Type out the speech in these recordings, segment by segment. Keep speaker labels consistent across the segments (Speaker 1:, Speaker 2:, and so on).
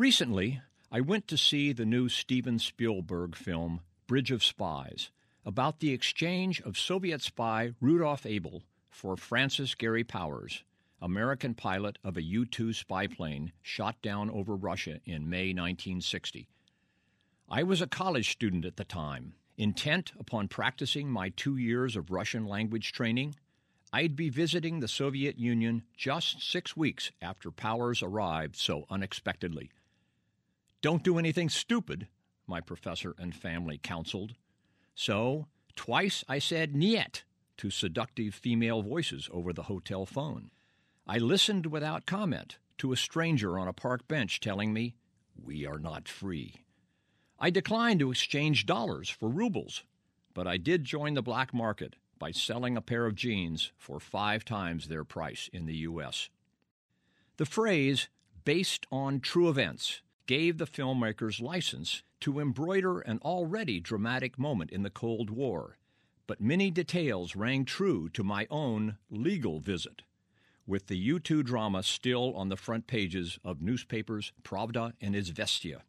Speaker 1: Recently, I went to see the new Steven Spielberg film, Bridge of Spies, about the exchange of Soviet spy Rudolf Abel for Francis Gary Powers, American pilot of a U-2 spy plane shot down over Russia in May 1960. I was a college student at the time, intent upon practicing my 2 years of Russian language training. I'd be visiting the Soviet Union just 6 weeks after Powers arrived so unexpectedly. "Don't do anything stupid," my professor and family counseled. So, twice I said "niet" to seductive female voices over the hotel phone. I listened without comment to a stranger on a park bench telling me, "We are not free." I declined to exchange dollars for rubles, but I did join the black market by selling a pair of jeans for 5 times their price in the U.S. The phrase, "based on true events," gave the filmmakers license to embroider an already dramatic moment in the Cold War, but many details rang true to my own legal visit, with the U-2 drama still on the front pages of newspapers Pravda and Izvestia.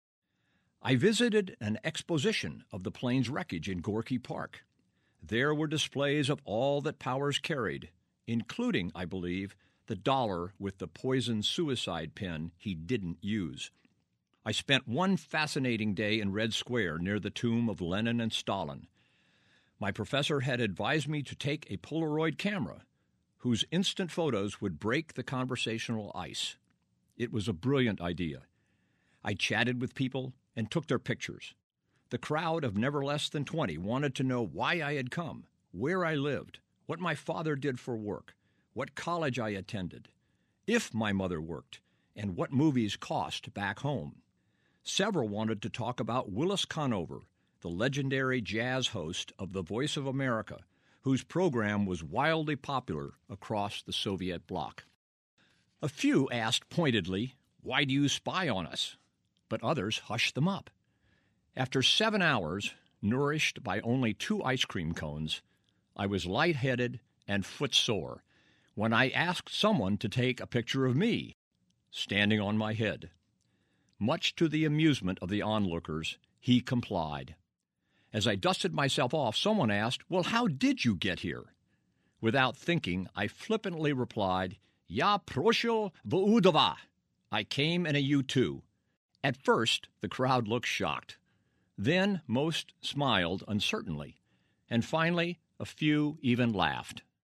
Speaker 1: I visited an exposition of the plane's wreckage in Gorky Park. There were displays of all that Powers carried, including, I believe, the dollar with the poisoned suicide pen he didn't use. I spent one fascinating day in Red Square near the tomb of Lenin and Stalin. My professor had advised me to take a Polaroid camera, whose instant photos would break the conversational ice. It was a brilliant idea. I chatted with people and took their pictures. The crowd of never less than 20 wanted to know why I had come, where I lived, what my father did for work, what college I attended, if my mother worked, and what movies cost back home. Several wanted to talk about Willis Conover, the legendary jazz host of The Voice of America, whose program was wildly popular across the Soviet bloc. A few asked pointedly, "Why do you spy on us?" But others hushed them up. After 7 hours, nourished by only 2 ice cream cones, I was lightheaded and footsore when I asked someone to take a picture of me, standing on my head. Much to the amusement of the onlookers, he complied. As I dusted myself off, someone asked, "Well, how did you get here?" Without thinking, I flippantly replied, "Ya proshil v U-2." I came in a U-2. At first, the crowd looked shocked. Then most smiled uncertainly, and finally a few even laughed.